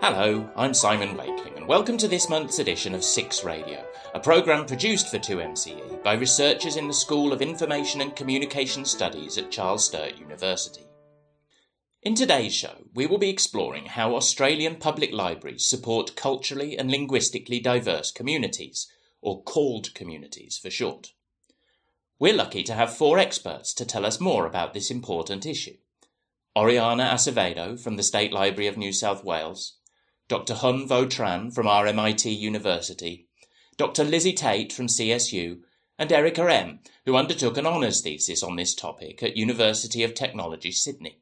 Hello, I'm Simon Wakeling and welcome to this month's edition of Six Radio, a programme produced for 2MCE by researchers in the School of Information and Communication Studies at Charles Sturt University. In today's show, we will be exploring how Australian public libraries support culturally and linguistically diverse communities, or CALLED communities for short. We're lucky to have four experts to tell us more about this important issue. Oriana Acevedo from the State Library of New South Wales, Dr. Hun Vo Tran from RMIT University, Dr. Lizzie Tate from CSU, and Erica M., who undertook an honours thesis on this topic at University of Technology, Sydney.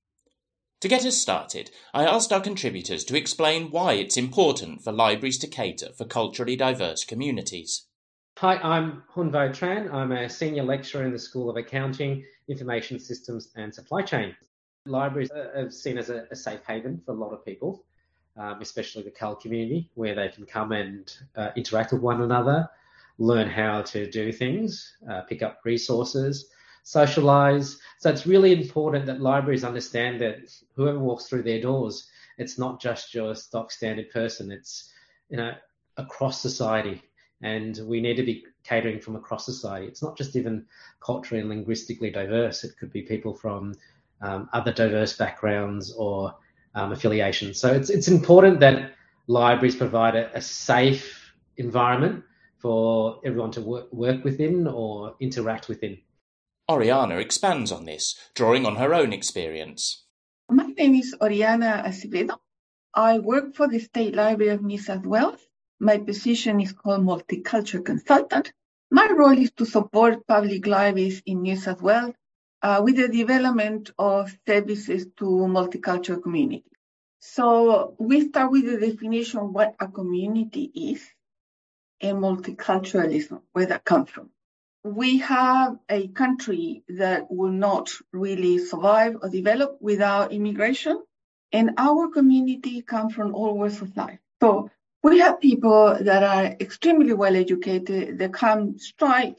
To get us started, I asked our contributors to explain why it's important for libraries to cater for culturally diverse communities. Hi, I'm Hun Vo Tran. I'm a senior lecturer in the School of Accounting, Information Systems and Supply Chain. Libraries are seen as a safe haven for a lot of people, especially the CALLED community, where they can come and interact with one another, learn how to do things, pick up resources, socialise. So it's really important that libraries understand that whoever walks through their doors, it's not just your stock standard person, it's across society. And we need to be catering from across society. It's not just even culturally and linguistically diverse. It could be people from other diverse backgrounds or affiliations. So it's important that libraries provide a safe environment for everyone to work within or interact within. Oriana expands on this, drawing on her own experience. My name is Oriana Acevedo. I work for the State Library of New South Wales. My position is called Multicultural Consultant. My role is to support public libraries in New South Wales with the development of services to multicultural communities. So we start with the definition of what a community is and multiculturalism, where that comes from. We have a country that will not really survive or develop without immigration, and our community comes from all walks of life. So we have people that are extremely well educated, that come straight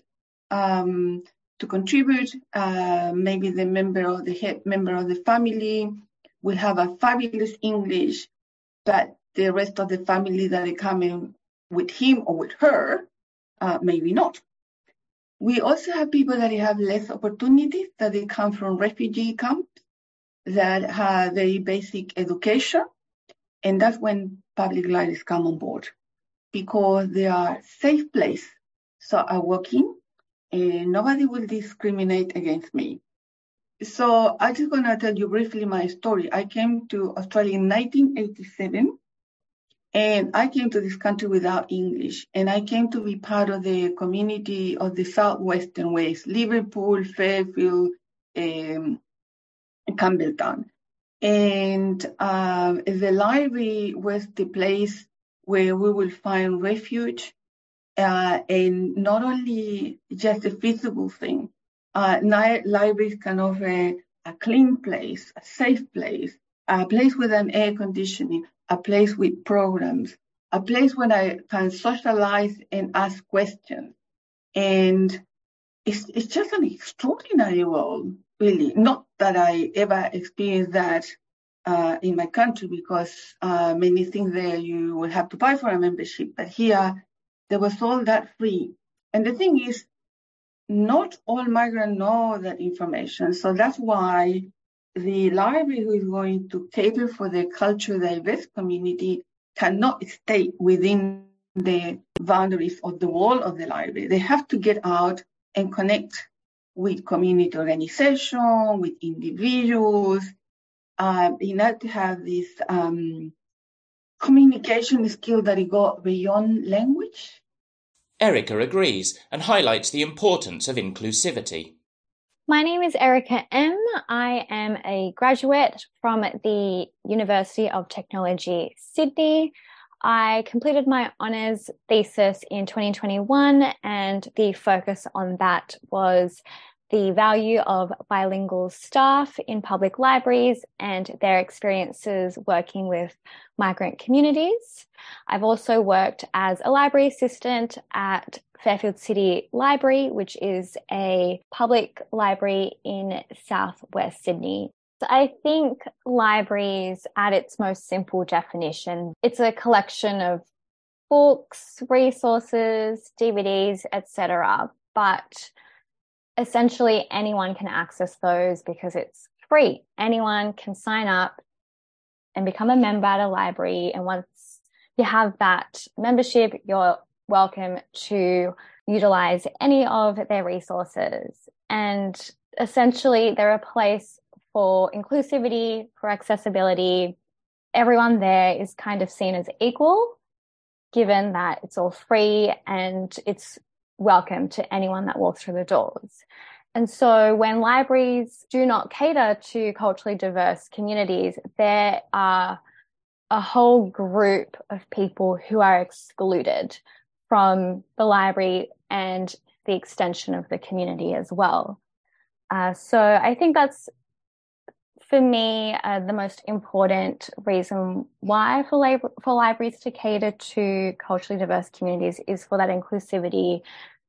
to contribute, maybe the head member of the family will have a fabulous English, but the rest of the family that are coming with him or with her, maybe not. We also have people that have less opportunities, that they come from refugee camps, that have very basic education, and that's when public libraries come on board, because they are safe place. So I walk in, and nobody will discriminate against me. So I'm just going to tell you briefly my story. I came to Australia in 1987, and I came to this country without English, and I came to be part of the community of the Southwestern West, Liverpool, Fairfield, Campbelltown. And the library was the place where we will find refuge, and not only just a physical thing. Libraries can offer a clean place, a safe place, a place with an air conditioning, a place with programs, a place where I can socialize and ask questions. And it's just an extraordinary world, really. Not that I ever experienced that in my country, because many things there you will have to buy for a membership. But here, there was all that free. And the thing is, not all migrants know that information. So that's why the library who is going to cater for the culturally diverse community cannot stay within the boundaries of the wall of the library. They have to get out and connect with community organizations, with individuals, in order to have this communication skill that it go beyond language. Erica agrees and highlights the importance of inclusivity. My name is Erica M. I am a graduate from the University of Technology, Sydney. I completed my honours thesis in 2021, and the focus on that was the value of bilingual staff in public libraries and their experiences working with migrant communities. I've also worked as a library assistant at Fairfield City Library, which is a public library in southwest Sydney. I think libraries, at its most simple definition, it's a collection of books, resources, DVDs, etc. But essentially anyone can access those because it's free. Anyone can sign up and become a member at a library. And once you have that membership, you're welcome to utilize any of their resources. And essentially they're a place for inclusivity, for accessibility. Everyone there is kind of seen as equal, given that it's all free and it's welcome to anyone that walks through the doors. And so when libraries do not cater to culturally diverse communities, there are a whole group of people who are excluded from the library and the extension of the community as well. So I think that's, for me, the most important reason why for libraries to cater to culturally diverse communities is for that inclusivity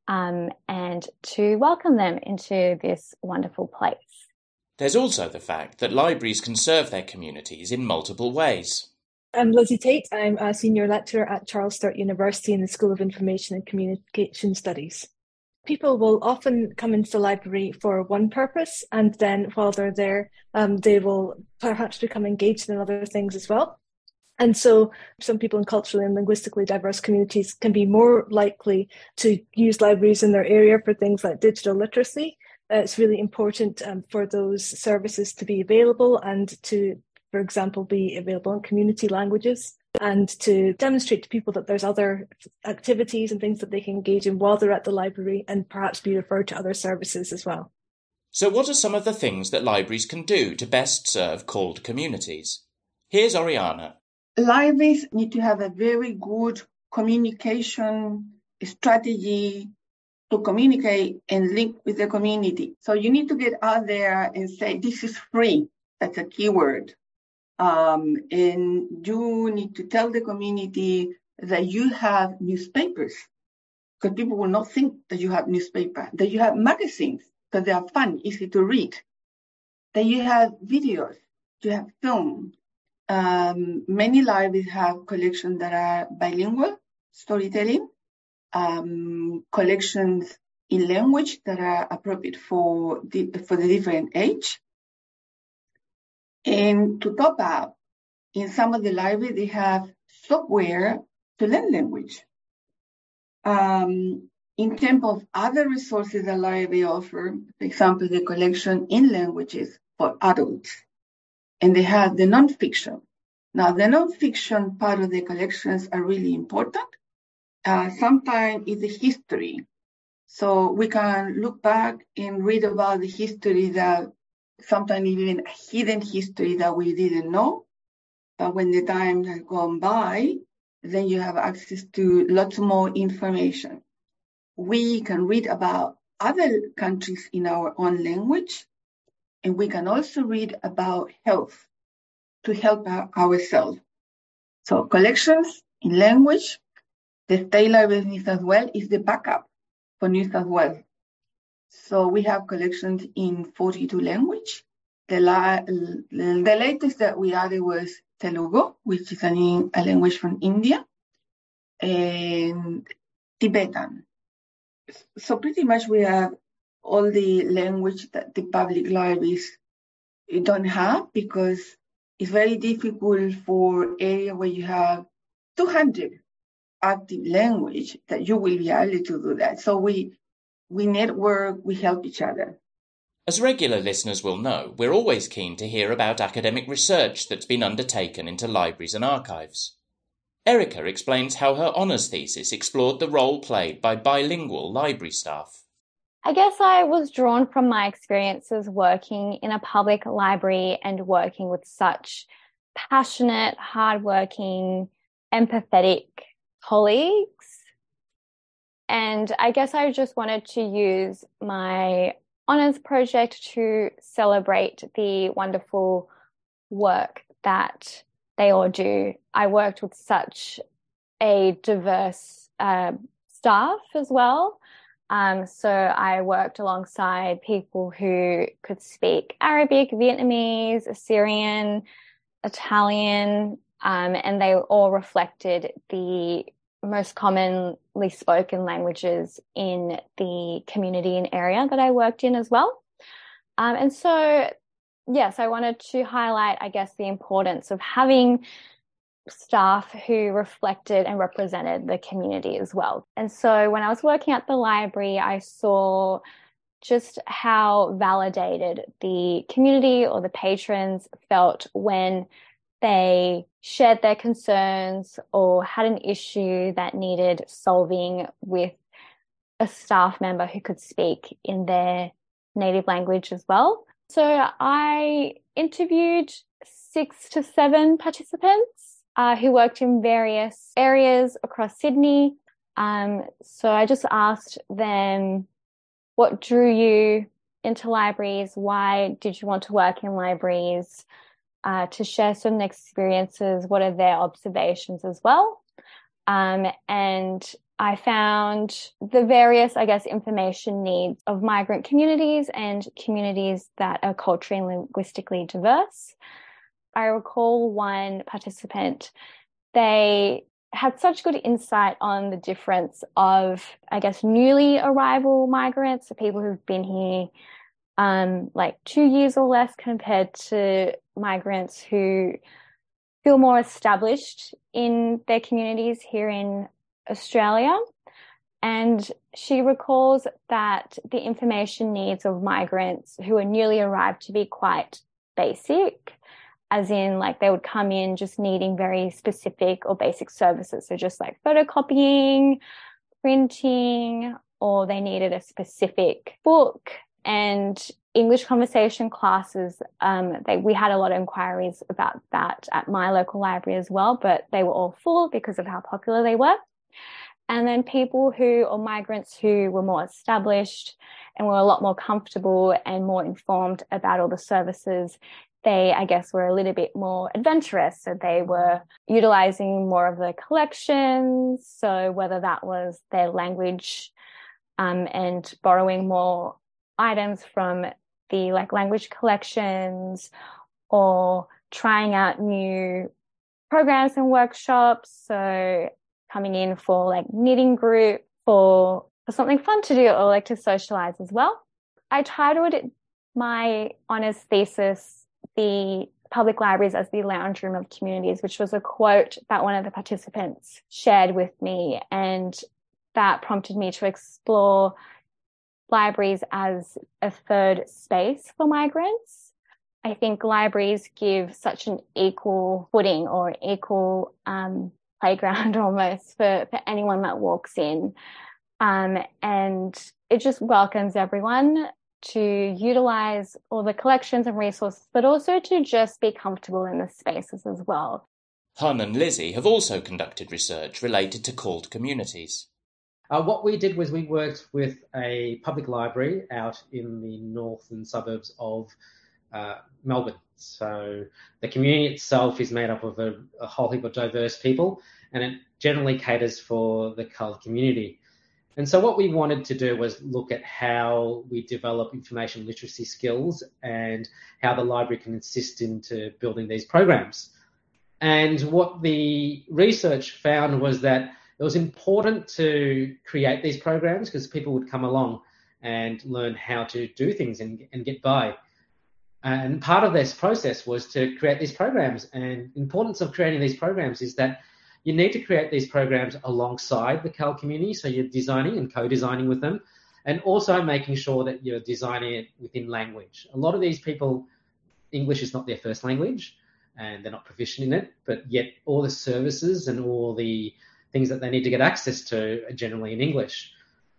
and to welcome them into this wonderful place. There's also the fact that libraries can serve their communities in multiple ways. I'm Lizzie Tate. I'm a senior lecturer at Charles Sturt University in the School of Information and Communication Studies. People will often come into the library for one purpose, and then while they're there, they will perhaps become engaged in other things as well. And so some people in culturally and linguistically diverse communities can be more likely to use libraries in their area for things like digital literacy. It's really important for those services to be available and to, for example, be available in community languages, and to demonstrate to people that there's other activities and things that they can engage in while they're at the library, and perhaps be referred to other services as well. So what are some of the things that libraries can do to best serve called communities? Here's Oriana. Libraries need to have a very good communication strategy to communicate and link with the community. So you need to get out there and say, this is free. That's a keyword. And you need to tell the community that you have newspapers, because people will not think that you have newspaper, that you have magazines, because they are fun, easy to read, that you have videos, you have film. Many libraries have collections that are bilingual storytelling, collections in language that are appropriate for the different age. And to top up, in some of the libraries, they have software to learn language. In terms of other resources the library offer, for example, the collection in languages for adults, and they have the nonfiction. Now, the nonfiction part of the collections are really important. Sometimes it's the history. So we can look back and read about the history that sometimes even a hidden history that we didn't know. But when the time has gone by, then you have access to lots more information. We can read about other countries in our own language, and we can also read about health to help ourselves. So collections in language, the State Library of New South Wales is the backup for New South Wales. So we have collections in 42 languages. The latest that we added was Telugu, which is a language from India, and Tibetan. So pretty much we have all the language that the public libraries don't have, because it's very difficult for area where you have 200 active language that you will be able to do that. So we network, we help each other. As regular listeners will know, we're always keen to hear about academic research that's been undertaken into libraries and archives. Erica explains how her honours thesis explored the role played by bilingual library staff. I guess I was drawn from my experiences working in a public library and working with such passionate, hardworking, empathetic colleagues. And I guess I just wanted to use my honours project to celebrate the wonderful work that they all do. I worked with such a diverse staff as well. So I worked alongside people who could speak Arabic, Vietnamese, Assyrian, Italian, and they all reflected the most commonly spoken languages in the community and area that I worked in as well. And so, yes, I wanted to highlight, I guess, the importance of having staff who reflected and represented the community as well. And so when I was working at the library, I saw just how validated the community or the patrons felt when they shared their concerns or had an issue that needed solving with a staff member who could speak in their native language as well. So I interviewed 6 to 7 participants who worked in various areas across Sydney. So I just asked them, what drew you into libraries? Why did you want to work in libraries? To share some experiences, what are their observations as well. And I found the various, I guess, information needs of migrant communities and communities that are culturally and linguistically diverse. I recall one participant, they had such good insight on the difference of, I guess, newly arrival migrants, so people who've been here like 2 years or less, compared to migrants who feel more established in their communities here in Australia. And she recalls that the information needs of migrants who are newly arrived to be quite basic, as in like they would come in just needing very specific or basic services. So just like photocopying, printing, or they needed a specific book. And English conversation classes, we had a lot of inquiries about that at my local library as well, but they were all full because of how popular they were. And then people or migrants who were more established and were a lot more comfortable and more informed about all the services, they, I guess, were a little bit more adventurous. So they were utilizing more of the collections. So whether that was their language and borrowing more items from the language collections, or trying out new programs and workshops. So coming in for knitting group, for something fun to do, or to socialize as well. I titled my honours thesis, "The Public Libraries as the Lounge Room of Communities," which was a quote that one of the participants shared with me, and that prompted me to explore libraries as a third space for migrants. I think libraries give such an equal footing or equal playground almost for anyone that walks in. And it just welcomes everyone to utilize all the collections and resources, but also to just be comfortable in the spaces as well. Hun and Lizzie have also conducted research related to called communities. What we did was we worked with a public library out in the northern suburbs of Melbourne. So the community itself is made up of a whole heap of diverse people, and it generally caters for the coloured community. And so what we wanted to do was look at how we develop information literacy skills and how the library can assist into building these programs. And what the research found was that it was important to create these programs because people would come along and learn how to do things and get by. And part of this process was to create these programs. And the importance of creating these programs is that you need to create these programs alongside the CAL community. So you're designing and co-designing with them, and also making sure that you're designing it within language. A lot of these people, English is not their first language and they're not proficient in it, but yet all the services and all the things that they need to get access to are generally in English.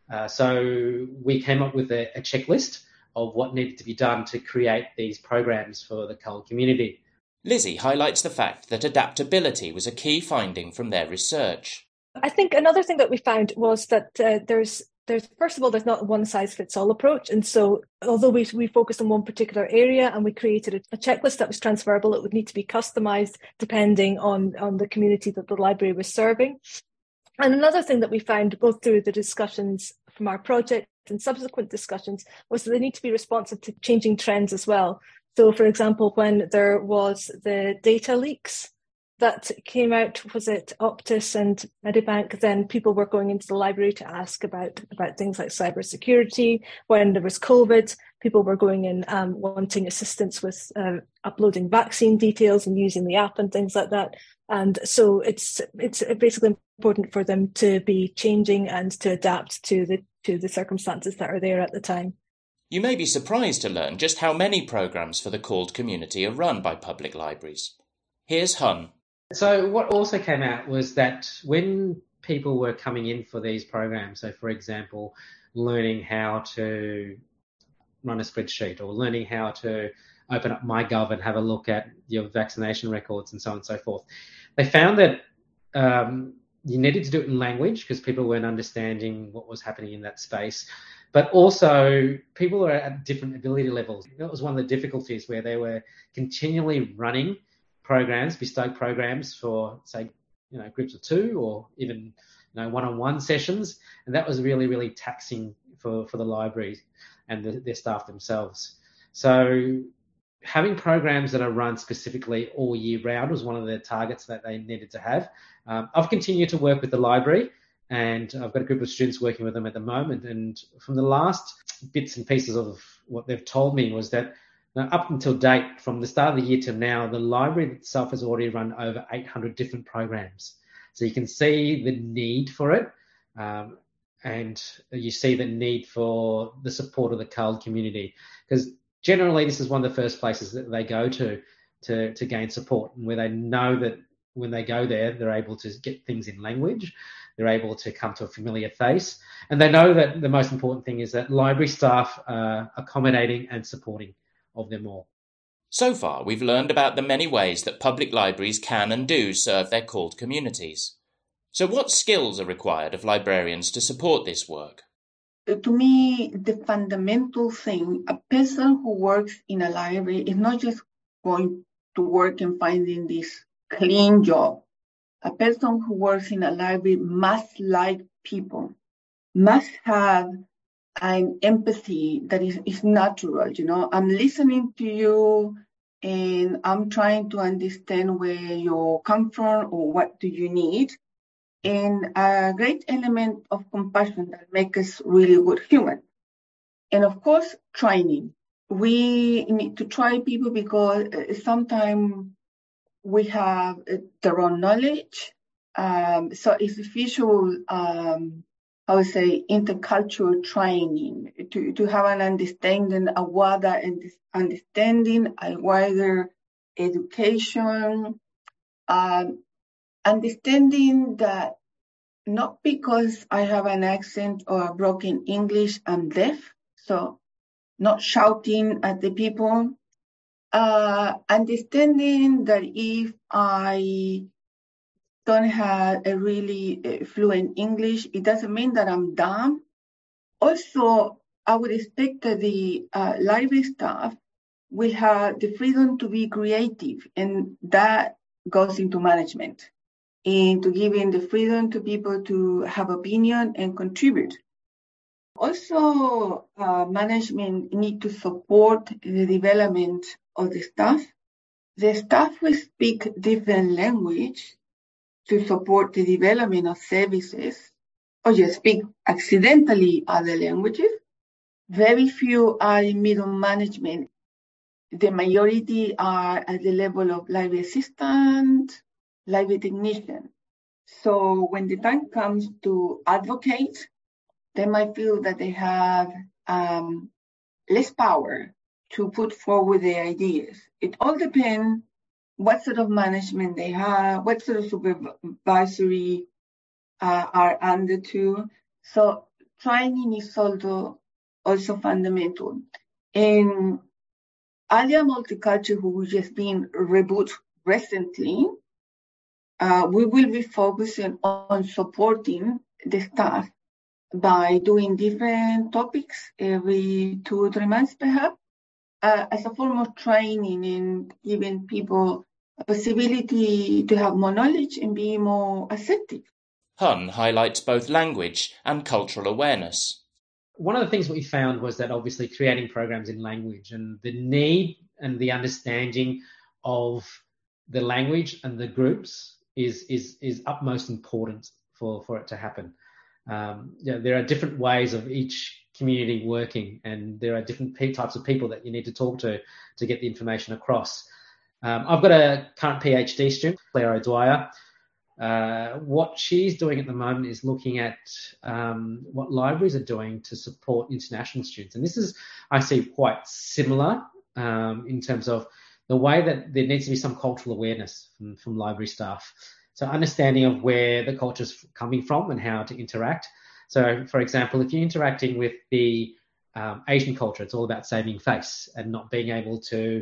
So we came up with a checklist of what needed to be done to create these programs for the CAL community. Lizzie highlights the fact that adaptability was a key finding from their research. I think another thing that we found was that there's first of all, there's not a one-size-fits-all approach. And so although we focused on one particular area and we created a checklist that was transferable, it would need to be customized depending on the community that the library was serving. And another thing that we found both through the discussions from our project and subsequent discussions was that they need to be responsive to changing trends as well. So, for example, when there was the data leaks that came out, was it Optus and Medibank, then people were going into the library to ask about things like cybersecurity. When there was COVID, people were going in wanting assistance with uploading vaccine details and using the app and things like that. And so it's basically important for them to be changing and to adapt to the circumstances that are there at the time. You may be surprised to learn just how many programs for the CALD community are run by public libraries. Here's Hun. So what also came out was that when people were coming in for these programs, so for example, learning how to run a spreadsheet or learning how to open up MyGov and have a look at your vaccination records and so on and so forth, they found that you needed to do it in language because people weren't understanding what was happening in that space. But also people were at different ability levels. That was one of the difficulties where they were continually running programs, bespoke programs for, say, groups of two or even one-on-one sessions, and that was really, really taxing for the libraries and their staff themselves. So having programs that are run specifically all year round was one of the targets that they needed to have. I've continued to work with the library, and I've got a group of students working with them at the moment, and from the last bits and pieces of what they've told me was that up until date, from the start of the year to now, the library itself has already run over 800 different programs. So you can see the need for it, and you see the need for the support of the CALD community, because generally this is one of the first places that they go to gain support, and where they know that when they go there, they're able to get things in language, they're able to come to a familiar face, and they know that the most important thing is that library staff are accommodating and supporting of them all. So far, we've learned about the many ways that public libraries can and do serve their CALD communities. So what skills are required of librarians to support this work? To me, the fundamental thing, a person who works in a library is not just going to work and finding this clean job. A person who works in a library must like people, must have an empathy that is natural. I'm listening to you and I'm trying to understand where you come from or what do you need. And a great element of compassion that makes us really good human. And of course, training. We need to try people because sometimes we have their own knowledge. So it's official, intercultural training to have an understanding, a wider understanding, a wider education, understanding that not because I have an accent or a broken English, I'm deaf. So not shouting at the people. Understanding that if I don't have a really fluent English, it doesn't mean that I'm dumb. Also, I would expect that the library staff will have the freedom to be creative, and that goes into management, into giving the freedom to people to have opinion and contribute. Also, management need to support the development of the staff. The staff will speak different language to support the development of services, or just speak accidentally other languages. Very few are in middle management. The majority are at the level of library assistant, library technician. So when the time comes to advocate, they might feel that they have less power to put forward their ideas. It all depends what sort of management they have, what sort of supervisory are under to. So training is also fundamental. In Alia Multicultural, who just been rebooted recently, we will be focusing on supporting the staff by doing different topics every 2 or 3 months, perhaps, as a form of training and giving people a possibility to have more knowledge and be more assertive. Hun highlights both language and cultural awareness. one of the things we found was that obviously creating programs in language and the need and the understanding of the language and the groups is utmost important for it to happen. There are different ways of each community working, and there are different types of people that you need to talk to get the information across. I've got a current PhD student, Claire O'Dwyer. What she's doing at the moment is looking at what libraries are doing to support international students. And this is, I see, quite similar in terms of the way that there needs to be some cultural awareness from library staff. So understanding of where the culture's coming from and how to interact. So, for example, if you're interacting with the Asian culture, it's all about saving face and not being able to,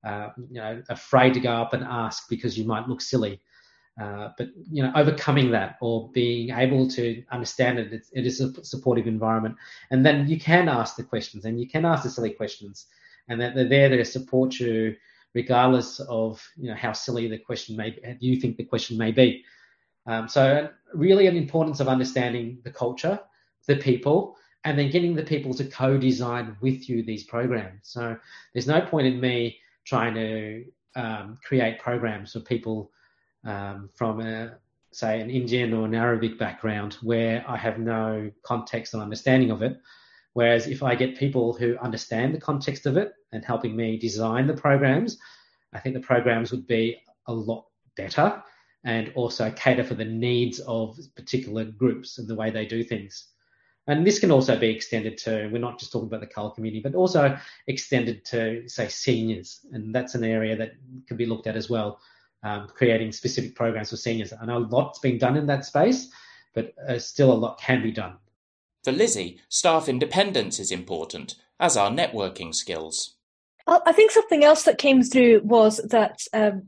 afraid to go up and ask because you might look silly. But overcoming that or being able to understand it is a supportive environment. And then you can ask the questions and you can ask the silly questions, and that they're there to support you regardless of how silly the question may be, you think the question may be. So really an importance of understanding the culture, the people, and then getting the people to co-design with you these programs. So there's no point in me trying to create programs for people from, say, an Indian or an Arabic background where I have no context or understanding of it. Whereas if I get people who understand the context of it and helping me design the programs, I think the programs would be a lot better and also cater for the needs of particular groups and the way they do things. And this can also be extended to, we're not just talking about the CULL community, but also extended to, say, seniors. And that's an area that can be looked at as well, creating specific programs for seniors. I know a lot's been done in that space, but still a lot can be done. For Lizzie, staff independence is important, as are networking skills. I think something else that came through was that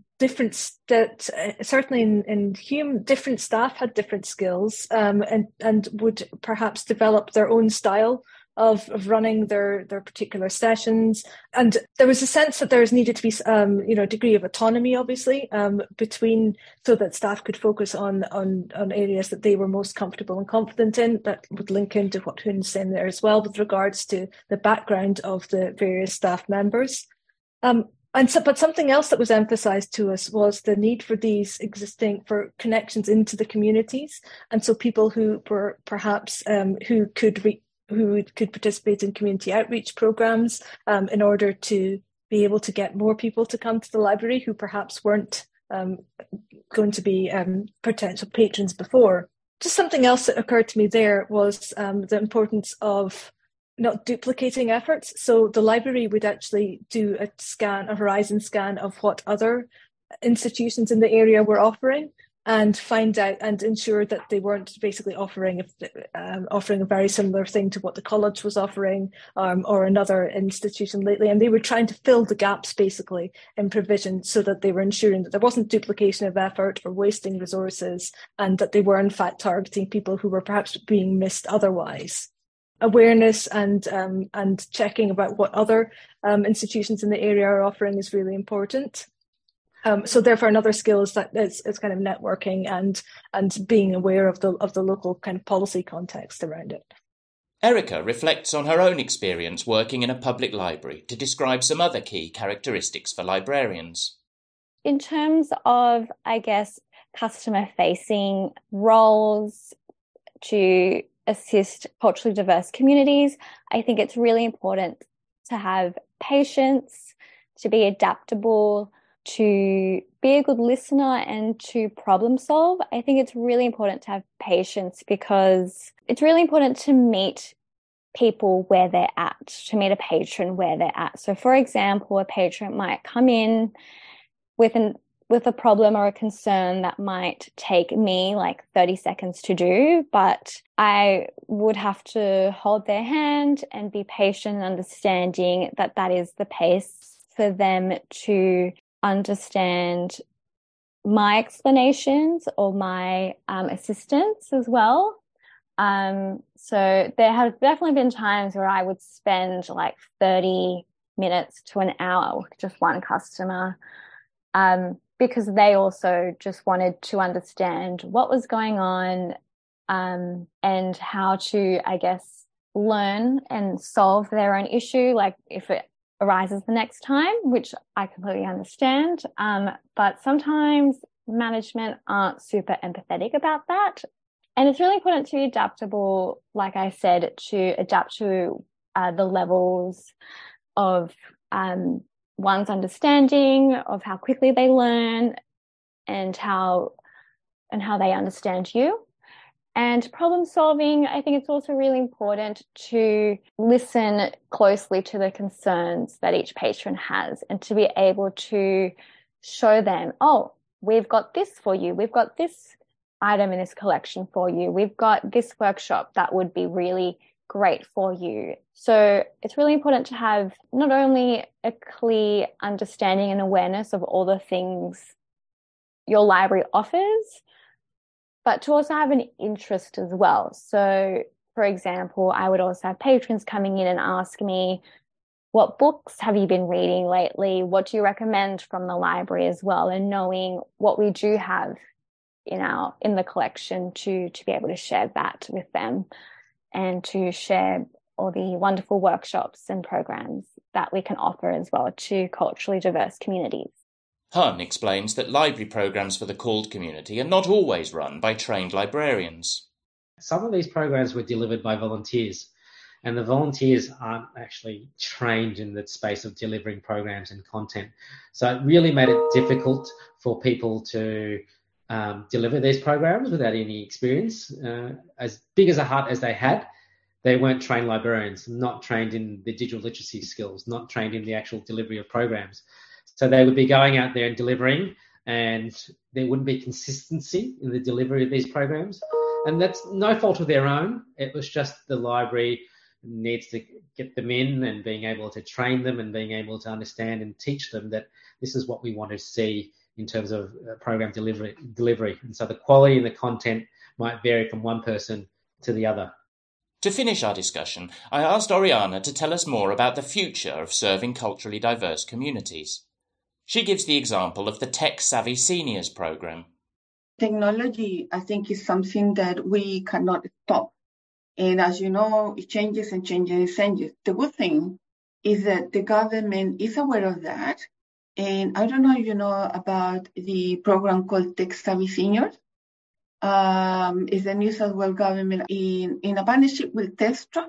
certainly in Hume, different staff had different skills and would perhaps develop their own style of running their particular sessions. And there was a sense that there needed to be a degree of autonomy, obviously, between, so that staff could focus on areas that they were most comfortable and confident in. That would link into what Hune's saying there as well with regards to the background of the various staff members. But something else that was emphasised to us was the need for for connections into the communities, and so people who were perhaps who could participate in community outreach programs in order to be able to get more people to come to the library who perhaps weren't going to be potential patrons before. Just something else that occurred to me there was the importance of not duplicating efforts. So the library would actually do a horizon scan of what other institutions in the area were offering, and find out and ensure that they weren't basically offering a very similar thing to what the college was offering or another institution lately. And they were trying to fill the gaps basically in provision, so that they were ensuring that there wasn't duplication of effort or wasting resources, and that they were in fact targeting people who were perhaps being missed otherwise. Awareness and checking about what other institutions in the area are offering is really important. So therefore, another skill is kind of networking and being aware of the local kind of policy context around it. Erica reflects on her own experience working in a public library to describe some other key characteristics for librarians. In terms of, I guess, customer-facing roles to assist culturally diverse communities, I think it's really important to have patience, to be adaptable, to be a good listener, and to problem solve. I think it's really important to have patience, because it's really important to meet people where they're at, to meet a patron where they're at. So, for example, a patron might come in with a problem or a concern that might take me like 30 seconds to do, but I would have to hold their hand and be patient and understanding that that is the pace for them to understand my explanations or my assistance as well. So there have definitely been times where I would spend like 30 minutes to an hour with just one customer, because they also just wanted to understand what was going on and how to, I guess, learn and solve their own issue, like if it arises the next time, which I completely understand. But sometimes management aren't super empathetic about that. And it's really important to be adaptable, like I said, to adapt to the levels of one's understanding of how quickly they learn and how they understand you. And problem solving, I think it's also really important to listen closely to the concerns that each patron has and to be able to show them, oh, we've got this for you. We've got this item in this collection for you. We've got this workshop that would be really great for you. So it's really important to have not only a clear understanding and awareness of all the things your library offers, but to also have an interest as well. So, for example, I would also have patrons coming in and ask me, what books have you been reading lately? What do you recommend from the library as well? And knowing what we do have in the collection to be able to share that with them and to share all the wonderful workshops and programs that we can offer as well to culturally diverse communities. Hun explains that library programs for the CALD community are not always run by trained librarians. Some of these programs were delivered by volunteers, and the volunteers aren't actually trained in the space of delivering programs and content. So it really made it difficult for people to deliver these programs without any experience. As big as a heart as they had, they weren't trained librarians, not trained in the digital literacy skills, not trained in the actual delivery of programs. So they would be going out there and delivering, and there wouldn't be consistency in the delivery of these programs. And that's no fault of their own. It was just the library needs to get them in and being able to train them and being able to understand and teach them that this is what we want to see in terms of program delivery. And so the quality and the content might vary from one person to the other. To finish our discussion, I asked Oriana to tell us more about the future of serving culturally diverse communities. She gives the example of the Tech Savvy Seniors program. Technology, I think, is something that we cannot stop. And as you know, it changes and changes and changes. The good thing is that the government is aware of that. And I don't know if you know about the program called Tech Savvy Seniors. It's the New South Wales government in a partnership with Telstra.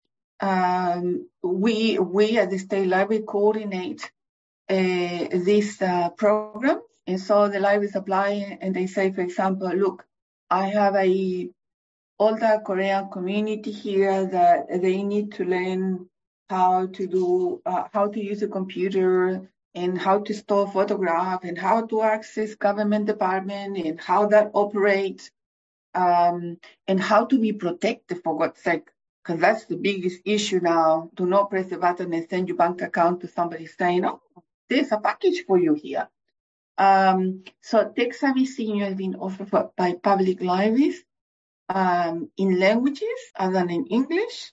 We at the State Library coordinate this program. And so the libraries apply and they say, for example, look, I have a older Korean community here that they need to learn how to use a computer and how to store photograph and how to access government department and how that operates and how to be protected, for God's sake, because that's the biggest issue now. Do not press the button and send your bank account to somebody saying, oh, there's a package for you here. So Tech Savvy Senior has been offered by public libraries in languages other than in English.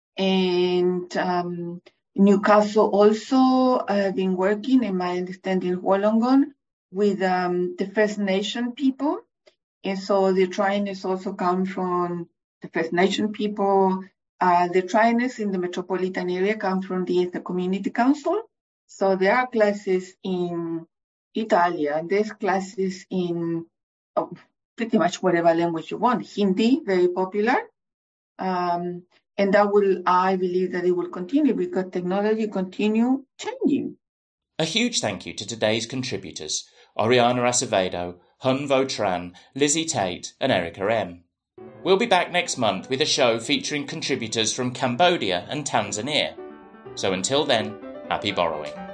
And Newcastle also have been working, in my understanding, Wollongong, with the First Nation people. And so the trainers also come from the First Nation people. The trainers in the metropolitan area come from the Community Council. So there are classes in Italian, there's classes in pretty much whatever language you want. Hindi, very popular. And I believe that it will continue because technology continue changing. A huge thank you to today's contributors, Oriana Acevedo, Hun Vo Tran, Lizzie Tate and Erica M. We'll be back next month with a show featuring contributors from Cambodia and Tanzania. So until then, happy borrowing.